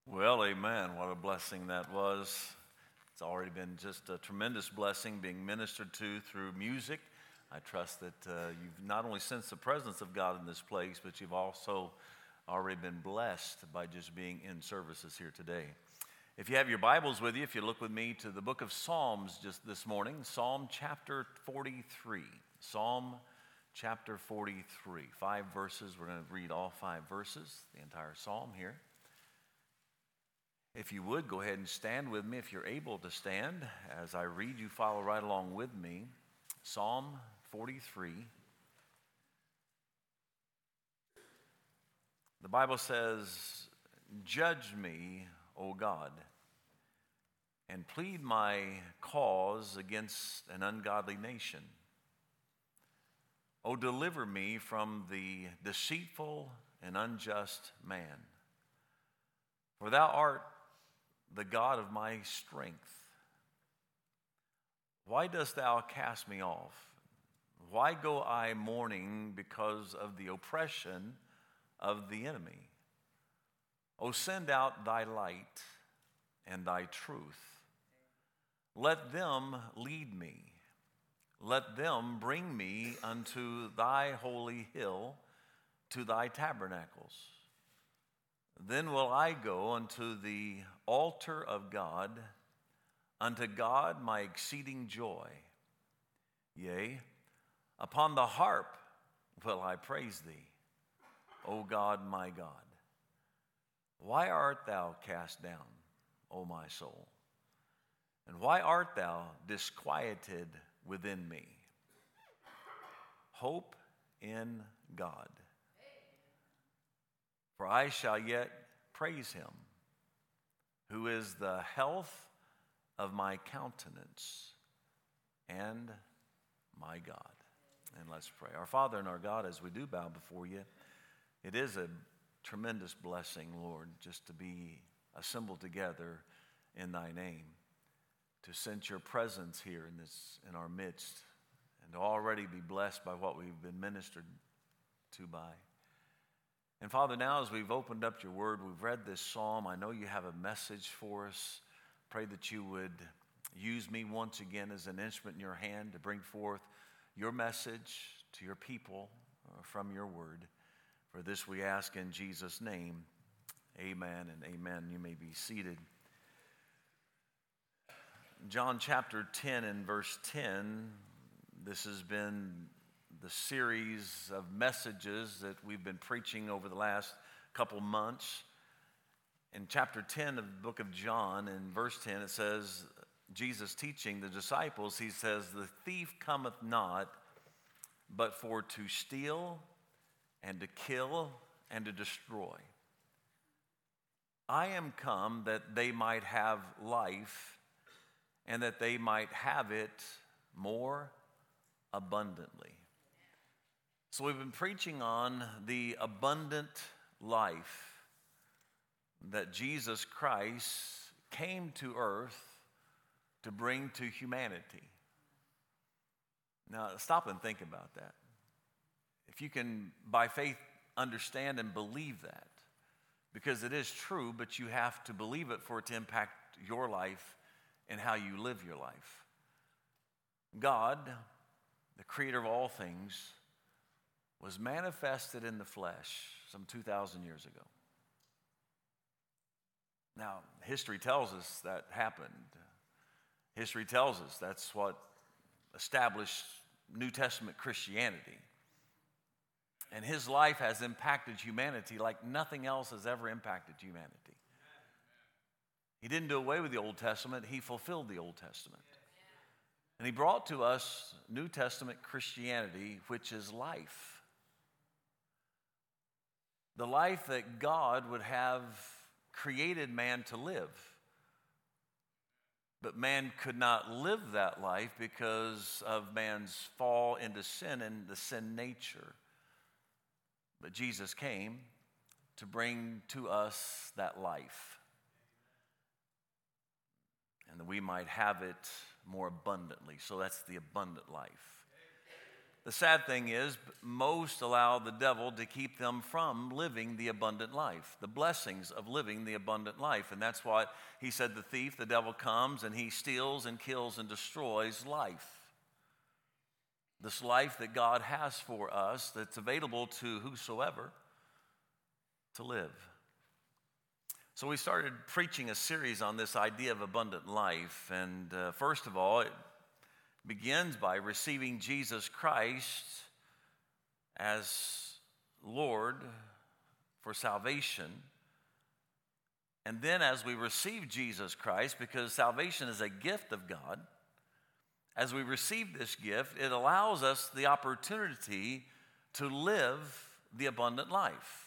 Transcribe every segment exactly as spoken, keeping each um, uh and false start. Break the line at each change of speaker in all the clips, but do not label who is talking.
Well, amen. What a blessing that was. It's already been just a tremendous blessing being ministered to through music. I trust that uh, you've not only sensed the presence of God in this place, but you've also already been blessed by just being in services here today. If you have your Bibles with you, if you look with me to the book of Psalms just this morning, Psalm chapter forty-three. Psalm chapter forty-three. Five verses. We're going to read all five verses, the entire psalm here. If you would, go ahead and stand with me if you're able to stand. As I read, you follow right along with me. Psalm forty-three. The Bible says, "Judge me, O God, and plead my cause against an ungodly nation. O deliver me from the deceitful and unjust man. For thou art the God of my strength. Why dost thou cast me off? Why go I mourning because of the oppression of the enemy? O send out thy light and thy truth. Let them lead me. Let them bring me unto thy holy hill, to thy tabernacles. Then will I go unto the altar of God, unto God my exceeding joy. Yea, upon the harp will I praise thee, O God my God. Why art thou cast down, O my soul? And why art thou disquieted within me? Hope in God. For I shall yet praise him, who is the health of my countenance and my God." And let's pray. Our Father and our God, as we do bow before you, it is a tremendous blessing, Lord, just to be assembled together in thy name, to sense your presence here in this in our midst, and to already be blessed by what we've been ministered to by. And Father, now as we've opened up your word, we've read this psalm, I know you have a message for us. Pray that you would use me once again as an instrument in your hand to bring forth your message to your people uh, from your word. For this we ask in Jesus' name, amen and amen. You may be seated. John chapter ten and verse ten, this has been the series of messages that we've been preaching over the last couple months. In chapter ten of the book of John, in verse ten, it says, Jesus teaching the disciples, he says, "The thief cometh not, but for to steal and to kill and to destroy. I am come that they might have life, and that they might have it more abundantly." So we've been preaching on the abundant life that Jesus Christ came to earth to bring to humanity. Now, stop and think about that. If you can, by faith, understand and believe that, because it is true, but you have to believe it for it to impact your life and how you live your life. God, the creator of all things, was manifested in the flesh some two thousand years ago. Now, history tells us that happened. History tells us that's what established New Testament Christianity. And his life has impacted humanity like nothing else has ever impacted humanity. He didn't do away with the Old Testament, he fulfilled the Old Testament. And he brought to us New Testament Christianity, which is life. The life that God would have created man to live. But man could not live that life because of man's fall into sin and the sin nature. But Jesus came to bring to us that life, and that we might have it more abundantly. So that's the abundant life. the sad thing is, most allow the devil to keep them from living the abundant life, the blessings of living the abundant life. And that's what he said, the thief, the devil comes and he steals and kills and destroys life. This life that God has for us that's available to whosoever to live. So we started preaching a series on this idea of abundant life. And uh, first of all, it begins by receiving Jesus Christ as Lord for salvation. And then as we receive Jesus Christ, because salvation is a gift of God, as we receive this gift, it allows us the opportunity to live the abundant life.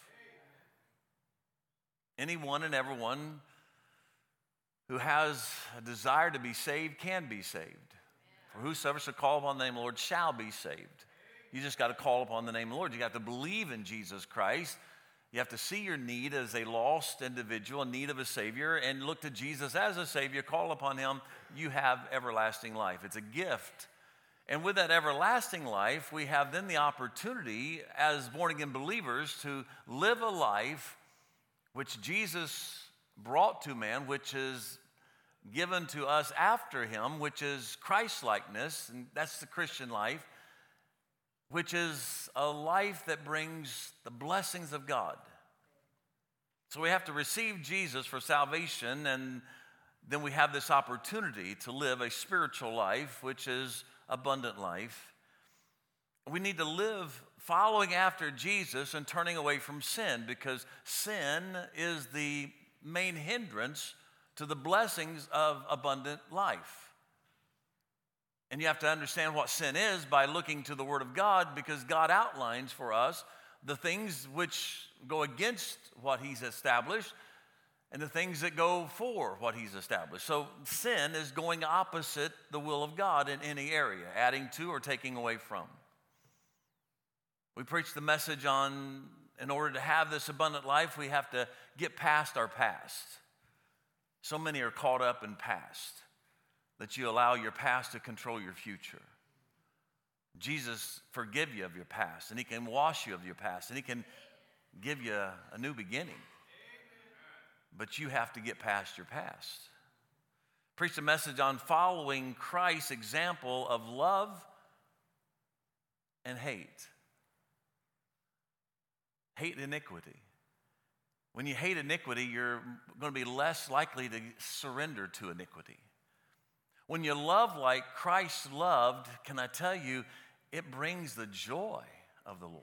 Anyone and everyone who has a desire to be saved can be saved. For whosoever shall call upon the name of the Lord shall be saved. You just got to call upon the name of the Lord. You got to believe in Jesus Christ. You have to see your need as a lost individual in need of a Savior and look to Jesus as a Savior. Call upon Him. You have everlasting life. It's a gift. And with that everlasting life, we have then the opportunity as born-again believers to live a life which Jesus brought to man, which is given to us after Him, which is Christ-likeness, and that's the Christian life, which is a life that brings the blessings of God. So we have to receive Jesus for salvation, and then we have this opportunity to live a spiritual life, which is abundant life. We need to live following after Jesus and turning away from sin, because sin is the main hindrance to the blessings of abundant life. And you have to understand what sin is by looking to the Word of God, because God outlines for us the things which go against what He's established and the things that go for what He's established. So sin is going opposite the will of God in any area, adding to or taking away from. We preach the message on, in order to have this abundant life, we have to get past our past. So many are caught up in past, that you allow your past to control your future. Jesus forgive you of your past, and He can wash you of your past, and He can give you a, a new beginning. But you have to get past your past. Preach a message on following Christ's example of love and hate. Hate iniquity. When you hate iniquity, you're going to be less likely to surrender to iniquity. When you love like Christ loved, can I tell you, it brings the joy of the Lord.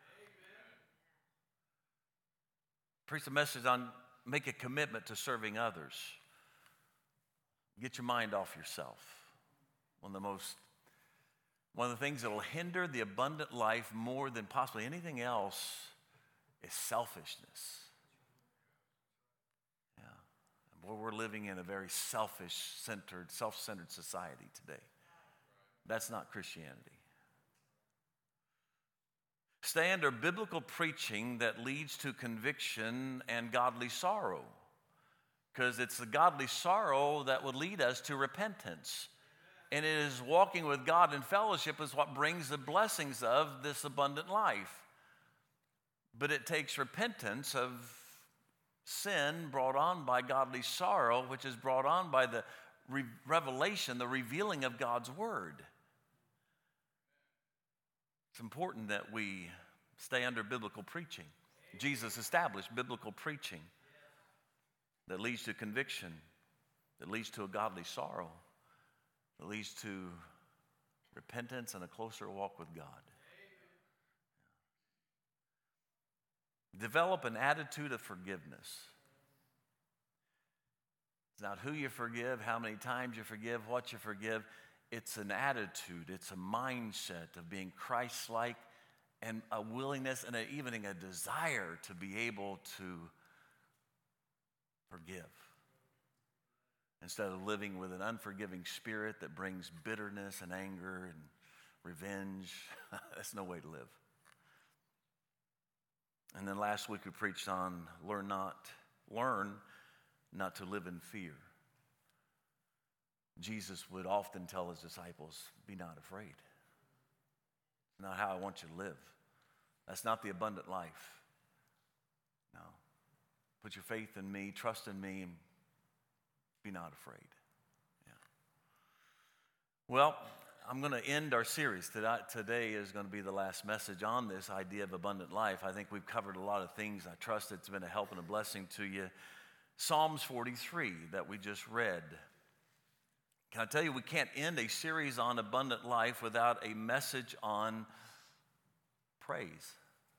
Preach a message on make a commitment to serving others. Get your mind off yourself. One of the most, one of the things that will hinder the abundant life more than possibly anything else is selfishness. Yeah. Boy, we're living in a very selfish-centered, self-centered society today. That's not Christianity. Stay under biblical preaching that leads to conviction and godly sorrow, because it's the godly sorrow that would lead us to repentance. And it is walking with God in fellowship is what brings the blessings of this abundant life. But it takes repentance of sin brought on by godly sorrow, which is brought on by the re- revelation, the revealing of God's Word. It's important that we stay under biblical preaching. Jesus established biblical preaching that leads to conviction, that leads to a godly sorrow, that leads to repentance and a closer walk with God. Develop an attitude of forgiveness. It's not who you forgive, how many times you forgive, what you forgive. It's an attitude, it's a mindset of being Christ-like and a willingness and a, even a desire to be able to forgive. Instead of living with an unforgiving spirit that brings bitterness and anger and revenge. That's no way to live. And then last week we preached on learn not, learn not to live in fear. Jesus would often tell his disciples, be not afraid. Not how I want you to live. That's not the abundant life. No. Put your faith in me, trust in me, and be not afraid. Yeah. Well, I'm going to end our series. Today is going to be the last message on this idea of abundant life. I think we've covered a lot of things. I trust it's been a help and a blessing to you. Psalms forty-three that we just read. Can I tell you, we can't end a series on abundant life without a message on praise.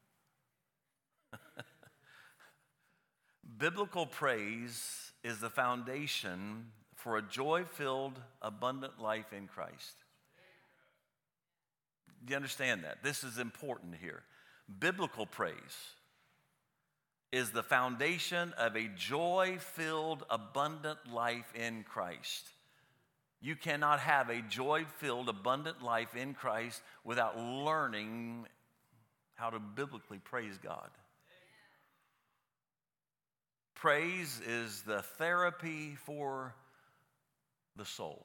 Biblical praise is the foundation for a joy-filled, abundant life in Christ. Do you understand that? This is important here. Biblical praise is the foundation of a joy-filled, abundant life in Christ. You cannot have a joy-filled, abundant life in Christ without learning how to biblically praise God. Praise is the therapy for the soul.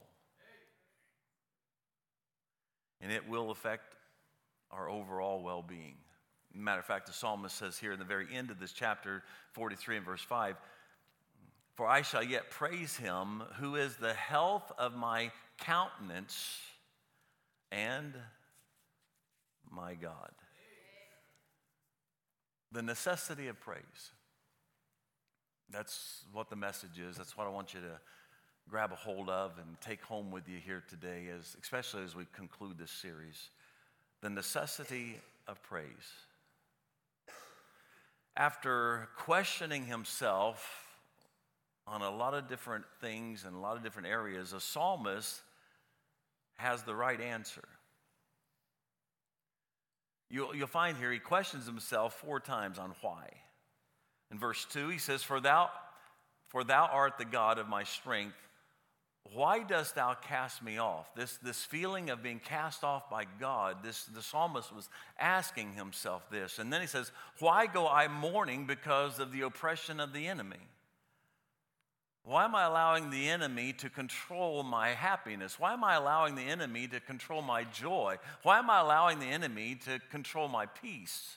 And it will affect our overall well-being. Matter of fact, the psalmist says here in the very end of this chapter, forty-three and verse five, "For I shall yet praise him who is the health of my countenance and my God." The necessity of praise. That's what the message is. That's what I want you to grab a hold of and take home with you here today, as, especially as we conclude this series. The necessity of praise. After questioning himself on a lot of different things and a lot of different areas, a psalmist has the right answer. You'll, you'll find here he questions himself four times on why. In verse two, he says, For thou, for thou art the God of my strength. Why dost thou cast me off? This, this feeling of being cast off by God, this, the psalmist was asking himself this. And then he says, Why go I mourning because of the oppression of the enemy? Why am I allowing the enemy to control my happiness? Why am I allowing the enemy to control my joy? Why am I allowing the enemy to control my peace?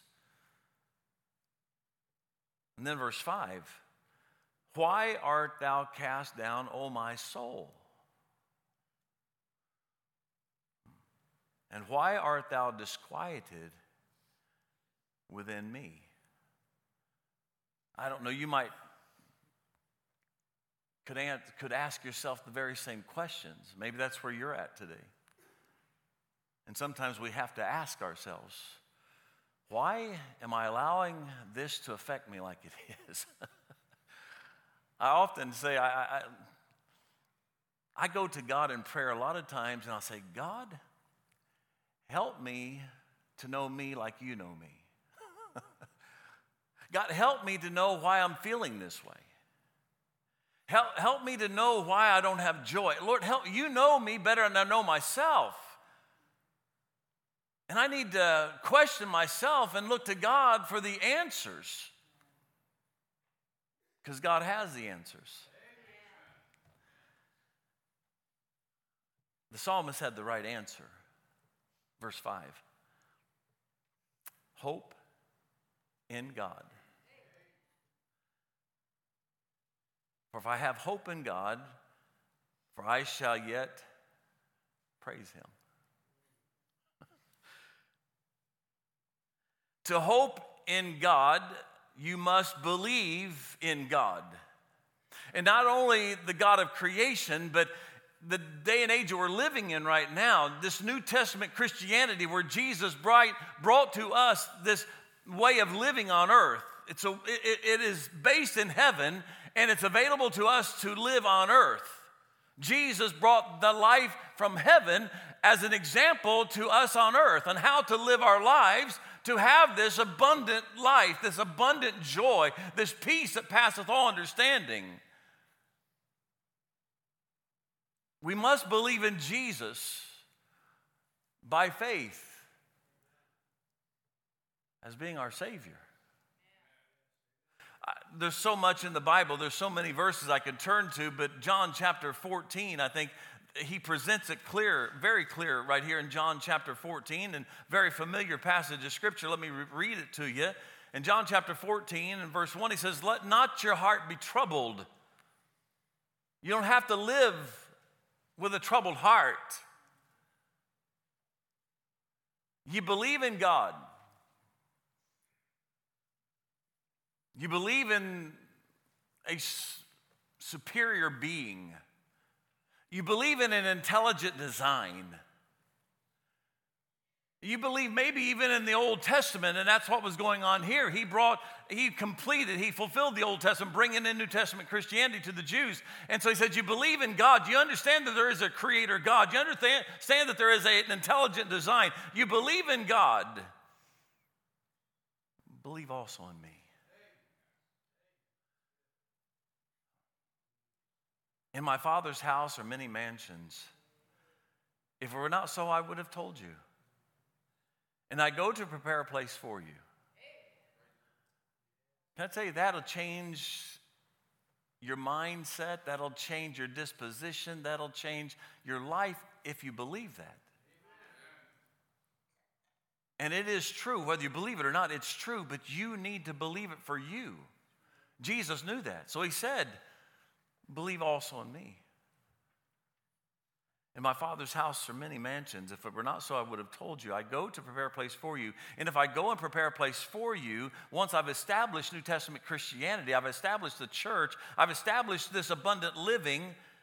And then verse five, Why art thou cast down, O my soul? And why art thou disquieted within me? I don't know, you might could, could ask yourself the very same questions. Maybe that's where you're at today. And sometimes we have to ask ourselves, why am I allowing this to affect me like it is? I often say, I, I, I go to God in prayer a lot of times and I'll say, God, help me to know me like you know me. God, help me to know why I'm feeling this way. Help, help me to know why I don't have joy. Lord, help, you know me better than I know myself. And I need to question myself and look to God for the answers. Because God has the answers. The psalmist had the right answer. Verse five. Hope in God. For if I have hope in God, for I shall yet praise him. To hope in God, you must believe in God. And not only the God of creation, but the day and age that we're living in right now, this New Testament Christianity where Jesus brought to us this way of living on earth. It's a, it, it is based in heaven, and it's available to us to live on earth. Jesus brought the life from heaven as an example to us on earth on how to live our lives to have this abundant life, this abundant joy, this peace that passeth all understanding. We must believe in Jesus by faith as being our Savior. There's so much in the Bible, there's so many verses I could turn to, but John chapter fourteen, I think he presents it clear, very clear right here in John chapter fourteen, and very familiar passage of Scripture. Let me re- read it to you. In John chapter fourteen and verse one, he says, "Let not your heart be troubled." You don't have to live with a troubled heart. You believe in God. You believe in a superior being. You believe in an intelligent design. You believe maybe even in the Old Testament, and that's what was going on here. He brought, he completed, he fulfilled the Old Testament, bringing in New Testament Christianity to the Jews. And so he said, you believe in God. You understand that there is a creator God. You understand that there is a, an intelligent design. You believe in God. Believe also in me. In my Father's house are many mansions. If it were not so, I would have told you. And I go to prepare a place for you. Can I tell you, that'll change your mindset. That'll change your disposition. That'll change your life if you believe that. And it is true, whether you believe it or not, it's true, but you need to believe it for you. Jesus knew that. So he said, believe also in me. In my Father's house are many mansions. If it were not so, I would have told you. I go to prepare a place for you. And if I go and prepare a place for you, once I've established New Testament Christianity, I've established the church, I've established this abundant living,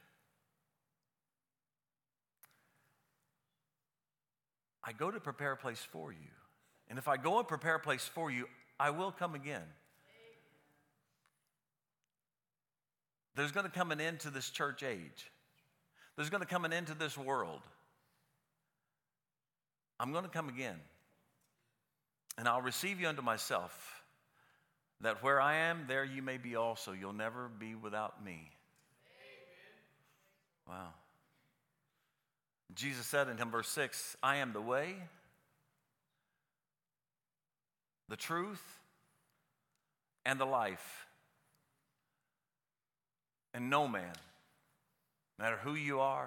I go to prepare a place for you. And if I go and prepare a place for you, I will come again. There's going to come an end to this church age. There's going to come an end to this world. I'm going to come again. And I'll receive you unto myself, that where I am, there you may be also. You'll never be without me. Amen. Wow. Jesus said in him, verse six, I am the way, the truth, and the life. And no man, no matter who you are,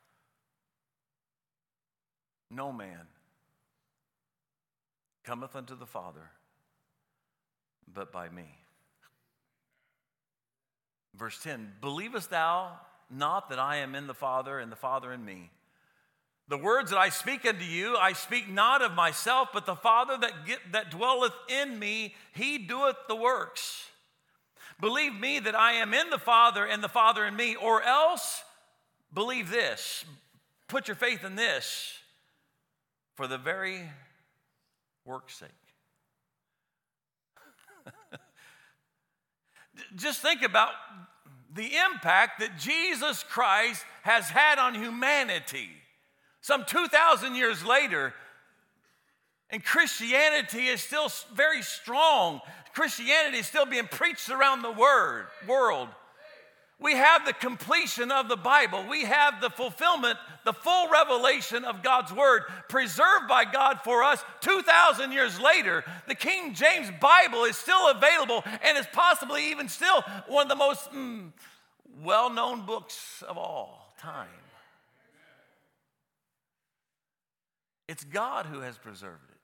no man cometh unto the Father but by me. Verse ten, believest thou not that I am in the Father and the Father in me? The words that I speak unto you, I speak not of myself, but the Father that, get, that dwelleth in me, he doeth the works. Believe me that I am in the Father and the Father in me, or else believe this. Put your faith in this for the very work's sake. Just think about the impact that Jesus Christ has had on humanity. Some two thousand years later, and Christianity is still very strong. Christianity is still being preached around the word, world. We have the completion of the Bible. We have the fulfillment, the full revelation of God's word preserved by God for us two thousand years later. The King James Bible is still available and is possibly even still one of the most mm, well-known books of all time. It's God who has preserved it.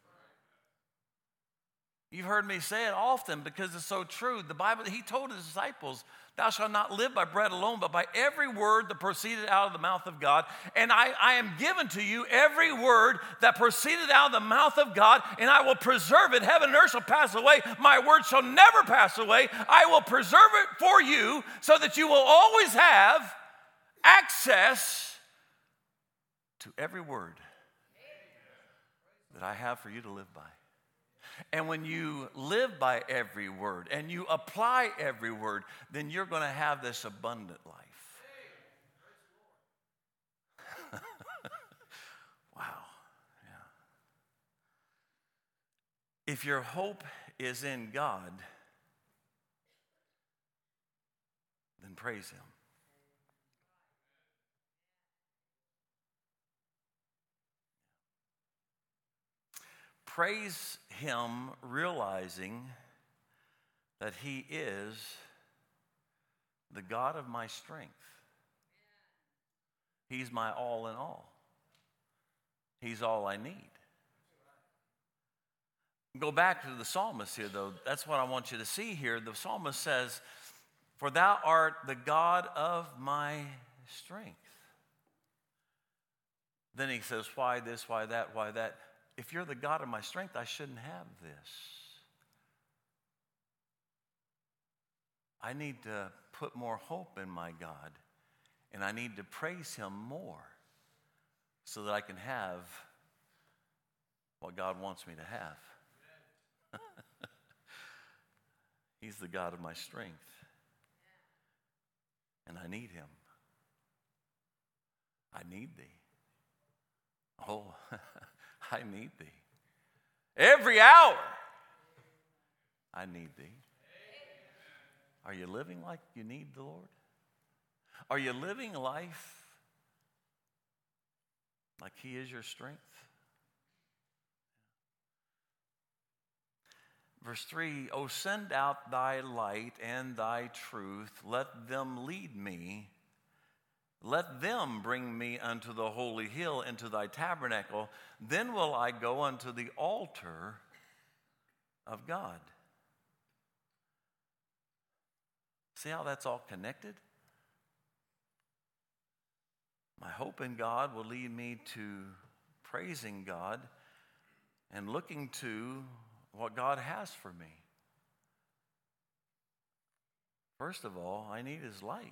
You've heard me say it often because it's so true. The Bible, he told his disciples, thou shalt not live by bread alone, but by every word that proceeded out of the mouth of God. And I, I am given to you every word that proceeded out of the mouth of God, and I will preserve it. Heaven and earth shall pass away. My word shall never pass away. I will preserve it for you so that you will always have access to every word that I have for you to live by. And when you live by every word and you apply every word, then you're going to have this abundant life. Wow. Yeah. If your hope is in God, then praise him. Praise him, realizing that he is the God of my strength. He's my all in all. He's all I need. Go back to the psalmist here, though. That's what I want you to see here. The psalmist says, "For thou art the God of my strength." Then he says, why this, why that, why that? If you're the God of my strength, I shouldn't have this. I need to put more hope in my God, and I need to praise him more so that I can have what God wants me to have. He's the God of my strength, and I need him. I need thee. Oh, I need thee. Every hour, I need thee. Are you living like you need the Lord? Are you living life like he is your strength? Verse three, "O send out thy light and thy truth. Let them lead me. Let them bring me unto the holy hill, into thy tabernacle. Then will I go unto the altar of God." See how that's all connected? My hope in God will lead me to praising God and looking to what God has for me. First of all, I need his light.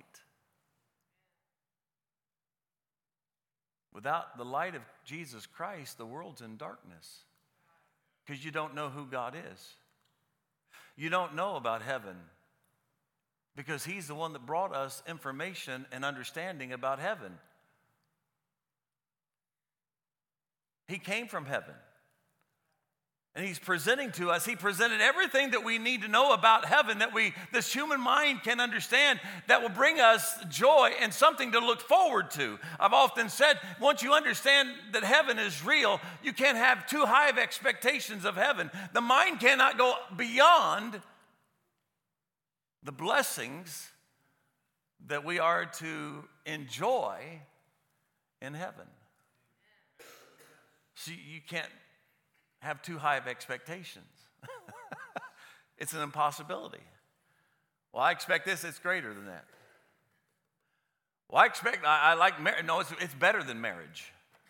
Without the light of Jesus Christ, the world's in darkness because you don't know who God is. You don't know about heaven because he's the one that brought us information and understanding about heaven. He came from heaven. And he's presenting to us, he presented everything that we need to know about heaven that we, this human mind can understand, that will bring us joy and something to look forward to. I've often said, once you understand that heaven is real, you can't have too high of expectations of heaven. The mind cannot go beyond the blessings that we are to enjoy in heaven. So you can't have too high of expectations. It's an impossibility. Well, I expect this, it's greater than that. Well, I expect, I, I like marriage. No, it's, it's better than marriage.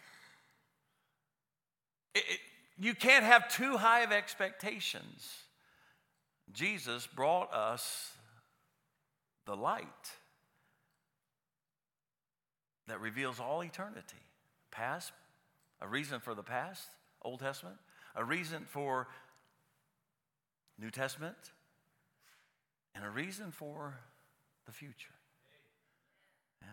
It, it, you can't have too high of expectations. Jesus brought us the light that reveals all eternity. Past, a reason for the past, Old Testament, a reason for New Testament, and a reason for the future. Yeah.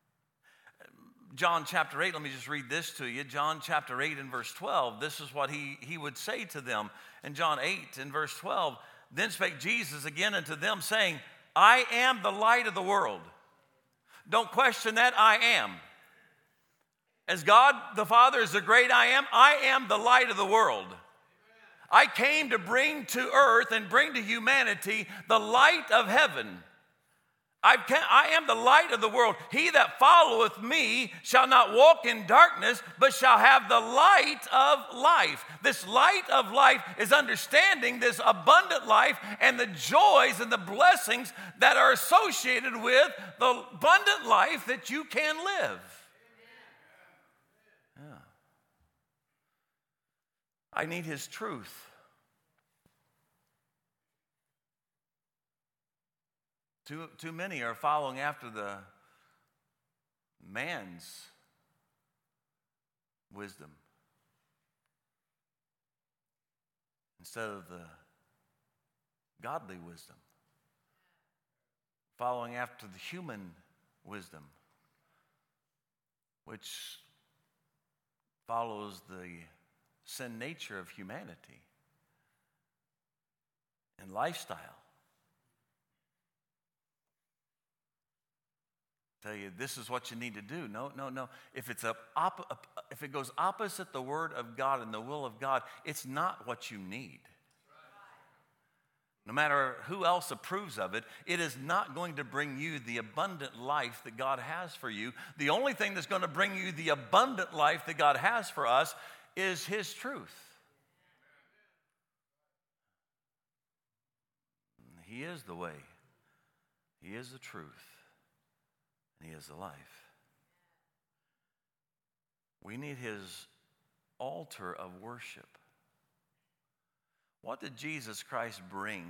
John chapter eight, let me just read this to you. John chapter eight and verse twelve, this is what he, he would say to them. In John eight and verse twelve, "Then spake Jesus again unto them, saying, I am the light of the world." Don't question that, I am. As God the Father is the great I am, I am the light of the world. I came to bring to earth and bring to humanity the light of heaven. I, can, I am the light of the world. He that followeth me shall not walk in darkness, but shall have the light of life. This light of life is understanding this abundant life and the joys and the blessings that are associated with the abundant life that you can live. Yeah. I need his truth. Too, too many are following after the man's wisdom instead of the godly wisdom. Following after the human wisdom, which follows the sin nature of humanity and lifestyle. Tell you this is what you need to do. No, no, no. If it's a op- if it goes opposite the word of God and the will of God, it's not what you need. no matter who else approves of it, it is not going to bring you the abundant life that God has for you. The only thing that's going to bring you the abundant life that God has for us is His truth. He is the way. He is the truth. And He is the life. We need His altar of worship. What did Jesus Christ bring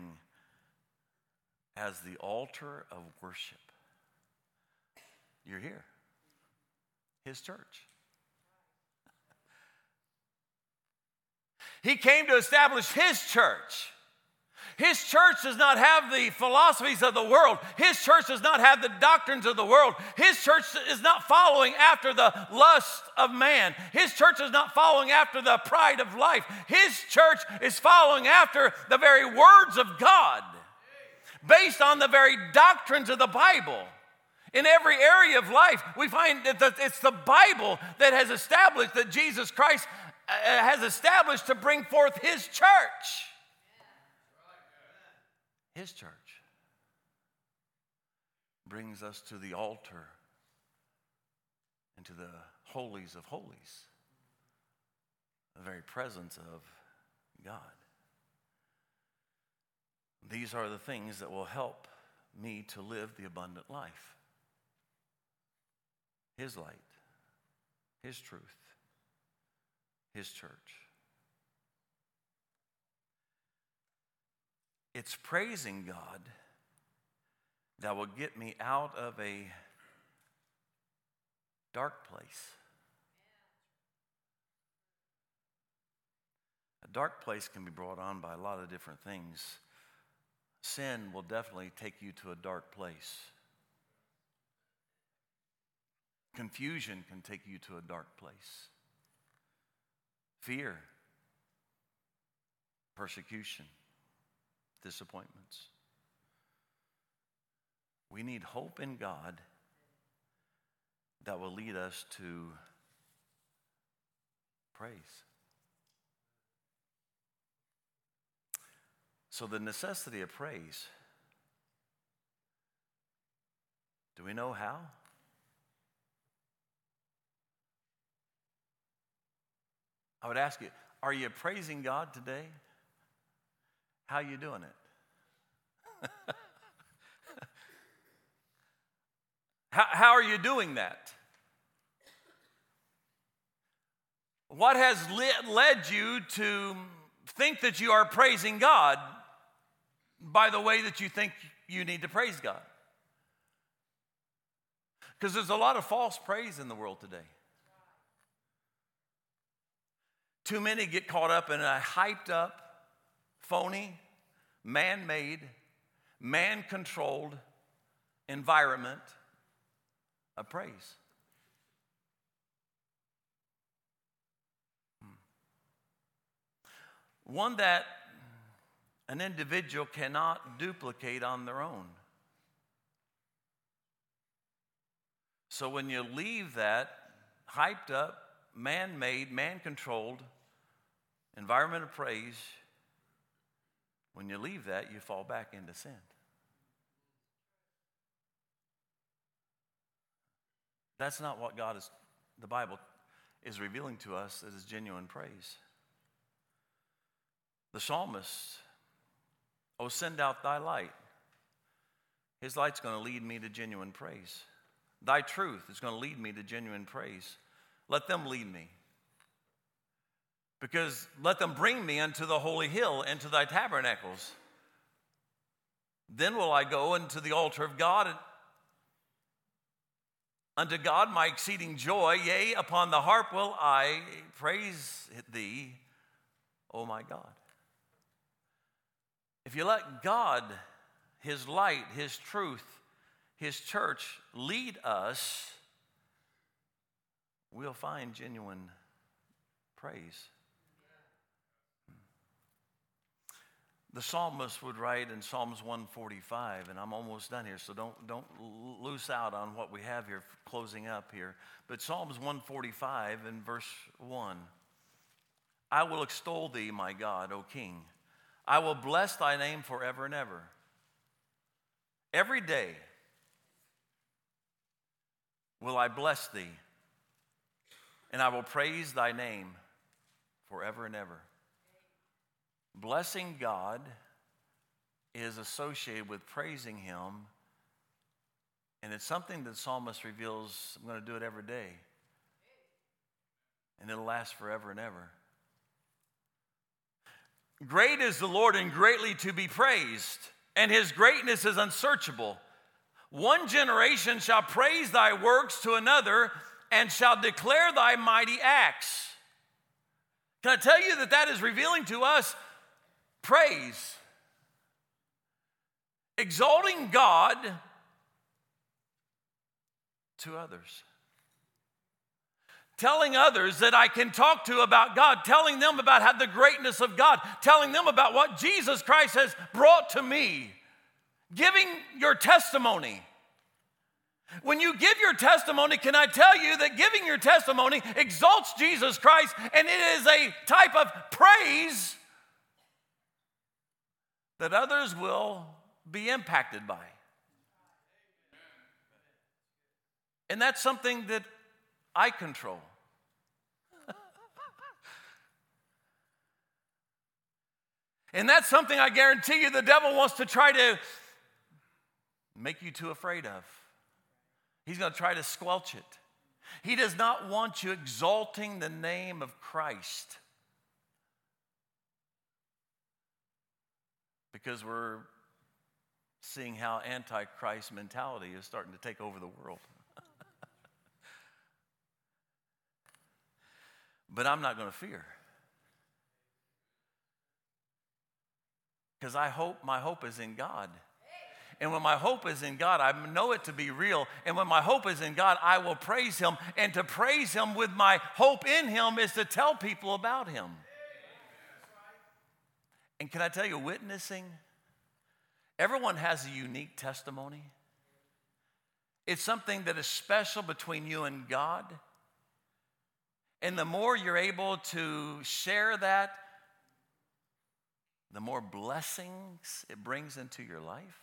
as the altar of worship? You're here. His church. He came to establish His church. His church does not have the philosophies of the world. His church does not have the doctrines of the world. His church is not following after the lust of man. His church is not following after the pride of life. His church is following after the very words of God, based on the very doctrines of the Bible. In every area of life, we find that it's the Bible that has established, that Jesus Christ has established to bring forth His church. His church brings us to the altar and to the holies of holies, the very presence of God. These are the things that will help me to live the abundant life. His light, His truth, His church. It's praising God that will get me out of a dark place. A dark place can be brought on by a lot of different things. Sin will definitely take you to a dark place. Confusion can take you to a dark place. Fear, persecution, disappointments. We need hope in God that will lead us to praise. So the necessity of praise. Do we know how? I would ask you, are you praising God today? How are you doing it? how, how are you doing that? What has led, led you to think that you are praising God by the way that you think you need to praise God? Because there's a lot of false praise in the world today. Too many get caught up in a hyped up, phony, man-made, man-controlled environment of praise. One that an individual cannot duplicate on their own. So when you leave that hyped up, man-made, man-controlled environment of praise, when you leave that, you fall back into sin. That's not what God is, the Bible is revealing to us as genuine praise. The psalmist, oh, send out thy light. His light's going to lead me to genuine praise. Thy truth is going to lead me to genuine praise. Let them lead me. Because let them bring me unto the holy hill and to thy tabernacles. Then will I go into the altar of God, and unto God my exceeding joy. Yea, upon the harp will I praise thee, O my God. If you let God, His light, His truth, His church lead us, we'll find genuine praise. The psalmist would write in Psalms one forty-five, and I'm almost done here, so don't, don't lose out on what we have here, closing up here. But Psalms one forty-five in verse one, I will extol thee, my God, O King. I will bless thy name forever and ever. Every day will I bless thee, and I will praise thy name forever and ever. Blessing God is associated with praising him, and it's something that the psalmist reveals, I'm going to do it every day, and it'll last forever and ever. Great is the Lord and greatly to be praised, and his greatness is unsearchable. One generation shall praise thy works to another and shall declare thy mighty acts. Can I tell you that that is revealing to us praise? Exalting God to others. Telling others that I can talk to about God, telling them about how the greatness of God, telling them about what Jesus Christ has brought to me. Giving your testimony. When you give your testimony, can I tell you that giving your testimony exalts Jesus Christ, and it is a type of praise that others will be impacted by. And that's something that I control. And that's something I guarantee you the devil wants to try to make you too afraid of. He's going to try to squelch it. He does not want you exalting the name of Christ, because we're seeing how antichrist mentality is starting to take over the world. But I'm not going to fear, because I hope, my hope is in God. And when my hope is in God, I know it to be real. And when my hope is in God, I will praise him. And to praise him with my hope in him is to tell people about him. And can I tell you, witnessing, everyone has a unique testimony. It's something that is special between you and God. And the more you're able to share that, the more blessings it brings into your life.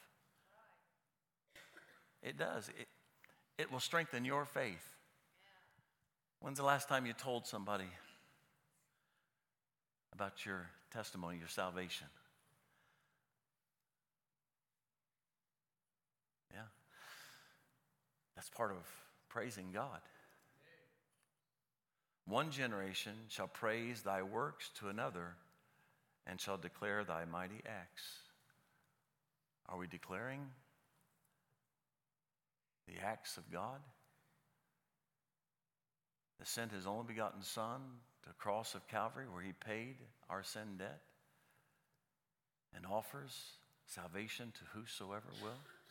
It does. It, it will strengthen your faith. When's the last time you told somebody about your testimony, your salvation? Yeah. That's part of praising God. One generation shall praise thy works to another and shall declare thy mighty acts. Are we declaring the acts of God? That sent his only begotten Son to the cross of Calvary, where he paid our sin debt and offers salvation to whosoever will.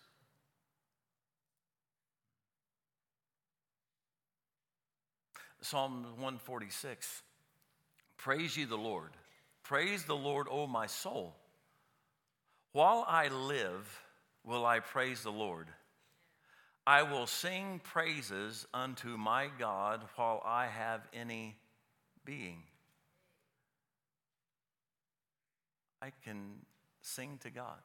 Psalm one forty-six, praise ye the Lord. Praise the Lord, O my soul. While I live, will I praise the Lord. I will sing praises unto my God while I have any being. I can sing to God.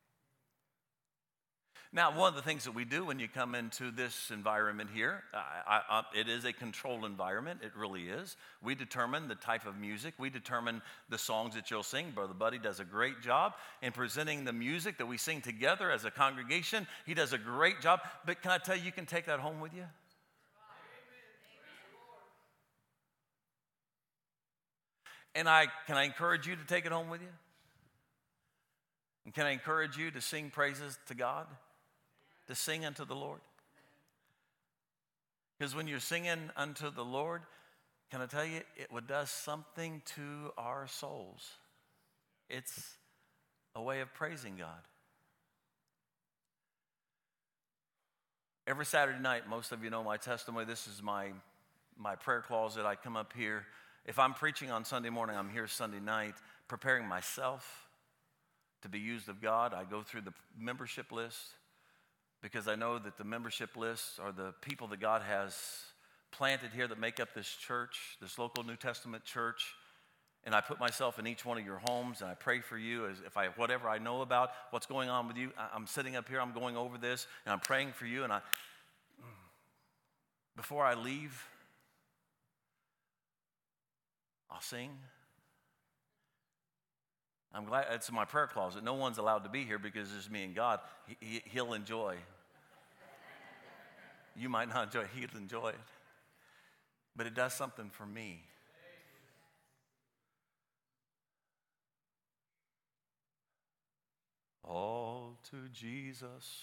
Now, one of the things that we do when you come into this environment here, I, I, it is a controlled environment. It really is. We determine the type of music. We determine the songs that you'll sing. Brother Buddy does a great job in presenting the music that we sing together as a congregation. He does a great job. But can I tell you, you can take that home with you? And I can I encourage you to take it home with you? And can I encourage you to sing praises to God? To sing unto the Lord? Because when you're singing unto the Lord, can I tell you, it does something to our souls. It's a way of praising God. Every Saturday night, most of you know my testimony. This is my, my prayer closet. I come up here. If I'm preaching on Sunday morning, I'm here Sunday night preparing myself to be used of God. I go through the membership list, because I know that the membership lists are the people that God has planted here that make up this church, this local New Testament church. and I put myself in each one of your homes, and I pray for you as if I, whatever I know about what's going on with you, I'm sitting up here, I'm going over this, and I'm praying for you, and I, before I leave, I'll sing. I'm glad it's in my prayer closet. No one's allowed to be here because it's me and God. He, he, he'll enjoy. You might not enjoy it. He'll enjoy it. But it does something for me. All to Jesus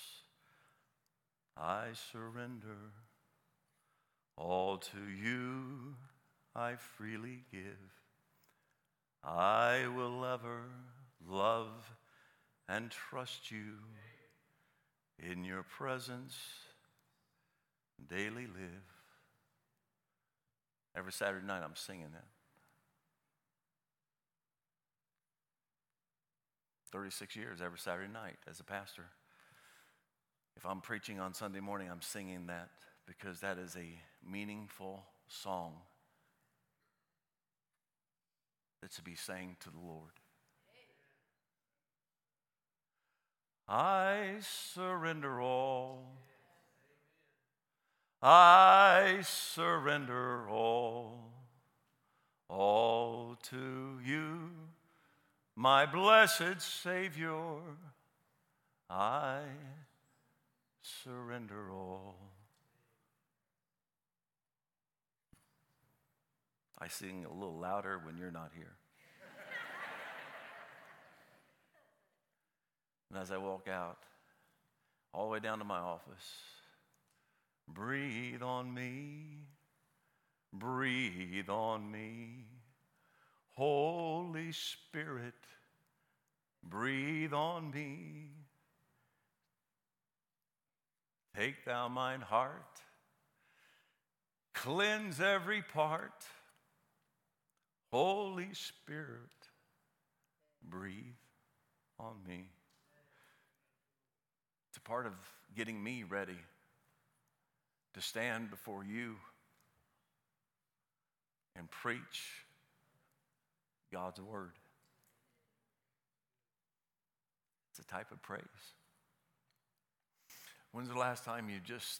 I surrender. All to you I freely give. I will ever love and trust you. In your presence daily live. Every Saturday night I'm singing that. thirty-six years every Saturday night as a pastor. If I'm preaching on Sunday morning, I'm singing that because that is a meaningful song that's to be sang to the Lord. I surrender all. I surrender all. All to you, my blessed Savior. I surrender all. I sing a little louder when you're not here. And as I walk out, all the way down to my office, breathe on me, breathe on me. Holy Spirit, breathe on me. Take thou mine heart, cleanse every part. Holy Spirit, breathe on me. It's a part of getting me ready to stand before you and preach God's word. It's a type of praise. When's the last time you just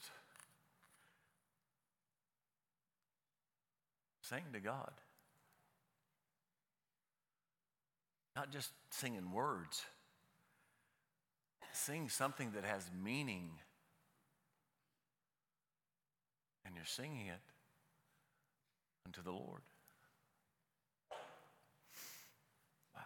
sang to God? Not just singing words. Sing something that has meaning. And you're singing it unto the Lord. Wow.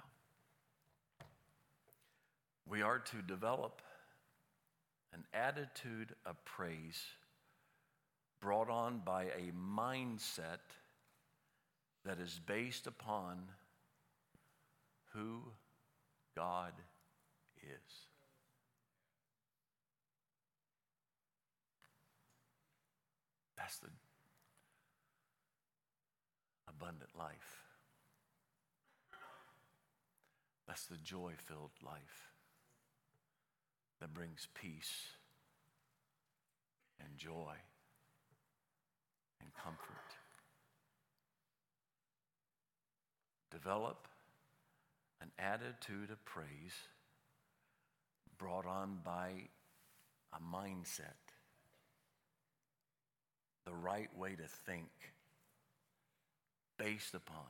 We are to develop an attitude of praise brought on by a mindset that is based upon who God is. That's the abundant life. That's the joy-filled life that brings peace and joy and comfort. Develop an attitude of praise brought on by a mindset, the right way to think based upon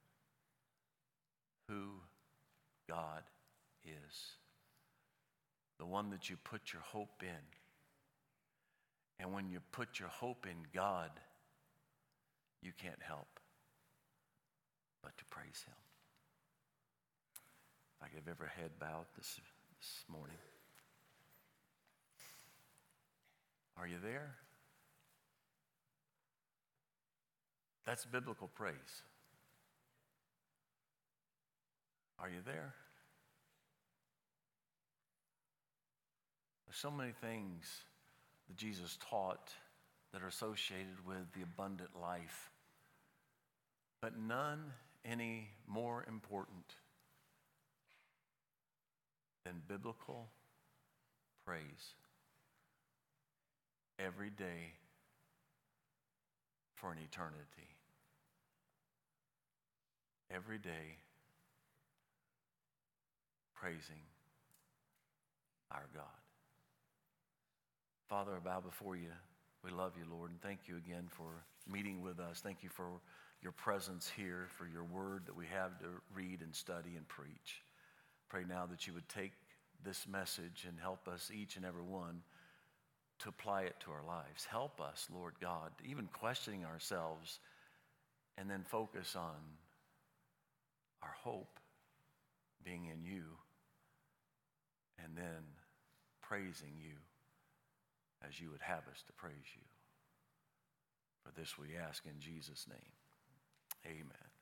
who God is, the one that you put your hope in. And when you put your hope in God, you can't help but to praise him. If I could have every head bowed this, this morning. Are you there? That's biblical praise. Are you there? There's so many things that Jesus taught that are associated with the abundant life, but none any more important than biblical praise every day for an eternity. every day praising our God. Father, I bow before you. We love you, Lord, and thank you again for meeting with us. Thank you for your presence here, for your word that we have to read and study and preach. Pray now that you would take this message and help us, each and every one, to apply it to our lives. Help us, Lord God, even questioning ourselves, and then focus on our hope being in you, and then praising you as you would have us to praise you. For this we ask in Jesus' name. Amen.